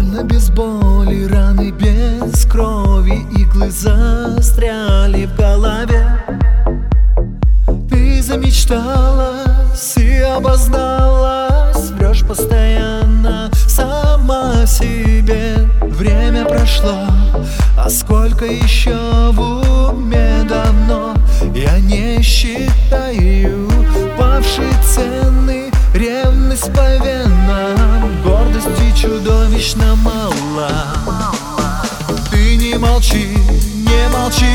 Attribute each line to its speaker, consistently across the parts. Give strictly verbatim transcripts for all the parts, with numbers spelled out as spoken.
Speaker 1: больно без боли, раны без крови, иглы застряли в голове. Ты замечталась и обозналась, врешь постоянно сама себе. Время прошло, а сколько еще в уме давно. Я не считаю павшие цены, ревность по венам, гордости чудовищно мало. Ты не молчи, не молчи,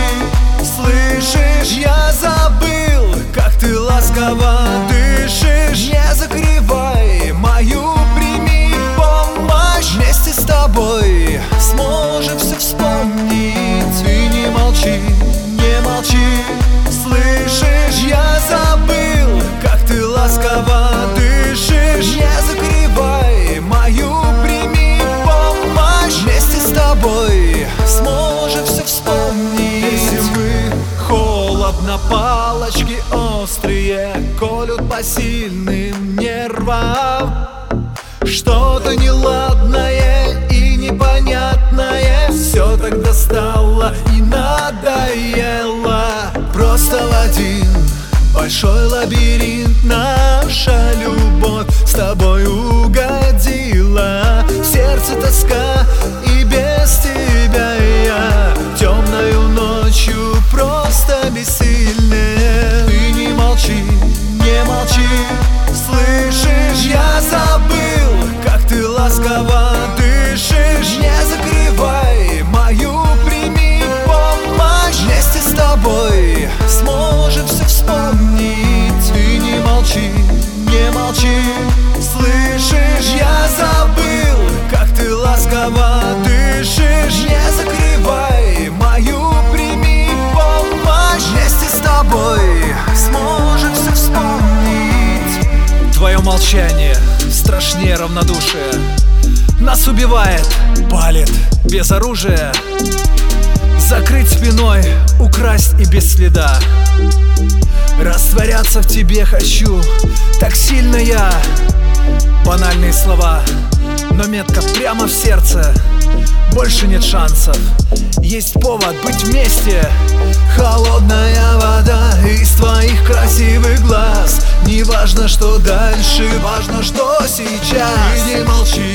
Speaker 1: слышишь, я забыл, как ты ласково дышишь. Не закрывай мою, прими помощь, вместе с тобой сможем все вспомнить. Ты не молчи, не молчи, слышишь, я забыл, как ты ласково дышишь. Не закрывай мою, прими помощь, вместе с тобой сможем все вспомнить. Если вы холодно, палочки острые колют по сильным нервам, что-то неладное и непонятное все так достало и надоело. Просто в один большой лабиринт наша любовь с тобой угодила. В сердце тоска, и без тебя я темною ночью просто бессильный. Ты не молчи, не молчи, слышишь, я забыл, как ты ласково дышишь. Не закрывай мою, прими помощь, вместе с тобой сможем все вспомнить. Ты не молчи, не молчи, слышишь, я забыл, как ты ласково дышишь. Не закрывай мою, прими помощь, вместе с тобой сможем все вспомнить.
Speaker 2: Твое молчание страшнее равнодушия, нас убивает, палит без оружия. Закрыть спиной, украсть и без следа. Растворяться в тебе хочу, так сильно я. Банальные слова, но метка прямо в сердце. Больше нет шансов, есть повод быть вместе.
Speaker 1: Холодная вода из твоих красивых глаз. Не важно, что дальше, важно, что сейчас. Ты не молчи,